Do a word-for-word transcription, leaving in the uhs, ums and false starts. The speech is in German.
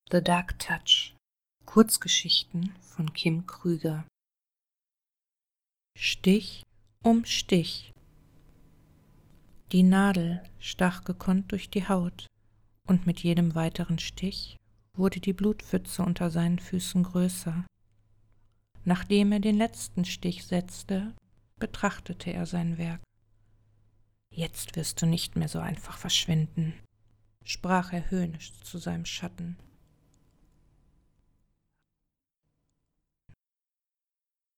The Dark Touch. Kurzgeschichten von Kim Krüger. Stich um Stich. Die Nadel stach gekonnt durch die Haut, und mit jedem weiteren Stich wurde die Blutpfütze unter seinen Füßen größer. Nachdem er den letzten Stich setzte, betrachtete er sein Werk. »Jetzt wirst du nicht mehr so einfach verschwinden«, sprach er höhnisch zu seinem Schatten.